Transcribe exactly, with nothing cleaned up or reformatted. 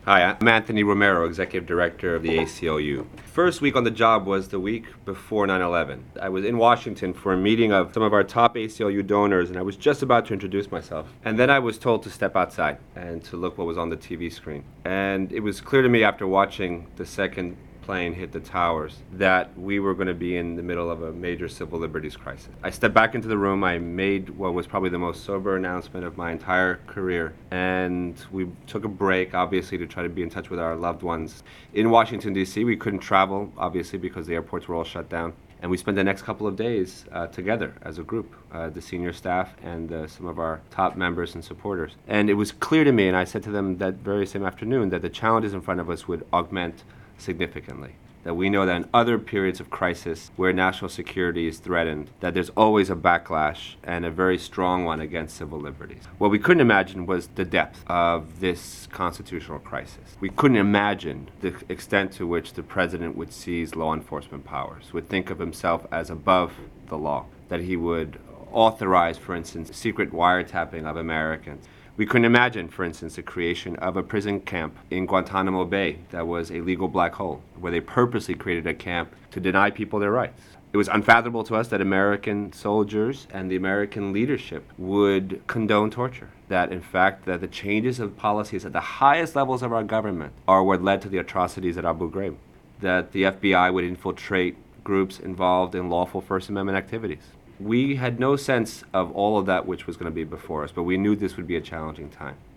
Hi, I'm Anthony Romero, Executive Director of the A C L U. First week on the job was the week before nine eleven. I was in Washington for a meeting of some of our top A C L U donors, and I was just about to introduce myself. And then I was told to step outside and to look what was on the T V screen. And it was clear to me after watching the second plane hit the towers that we were going to be in the middle of a major civil liberties crisis. I stepped back into the room. I made what was probably the most sober announcement of my entire career, and we took a break, obviously, to try to be in touch with our loved ones. In Washington, D C, we couldn't travel, obviously, because the airports were all shut down. And we spent the next couple of days uh, together as a group, uh, the senior staff and uh, some of our top members and supporters. And it was clear to me, and I said to them that very same afternoon, that the challenges in front of us would augment significantly. That we know that in other periods of crisis where national security is threatened, that there's always a backlash and a very strong one against civil liberties. What we couldn't imagine was the depth of this constitutional crisis. We couldn't imagine the extent to which the president would seize law enforcement powers, would think of himself as above the law, that he would authorize, for instance, secret wiretapping of Americans. We couldn't imagine, for instance, the creation of a prison camp in Guantanamo Bay that was a legal black hole, where they purposely created a camp to deny people their rights. It was unfathomable to us that American soldiers and the American leadership would condone torture. That, in fact, that the changes of policies at the highest levels of our government are what led to the atrocities at Abu Ghraib. That the F B I would infiltrate groups involved in lawful First Amendment activities. We had no sense of all of that which was going to be before us, but we knew this would be a challenging time.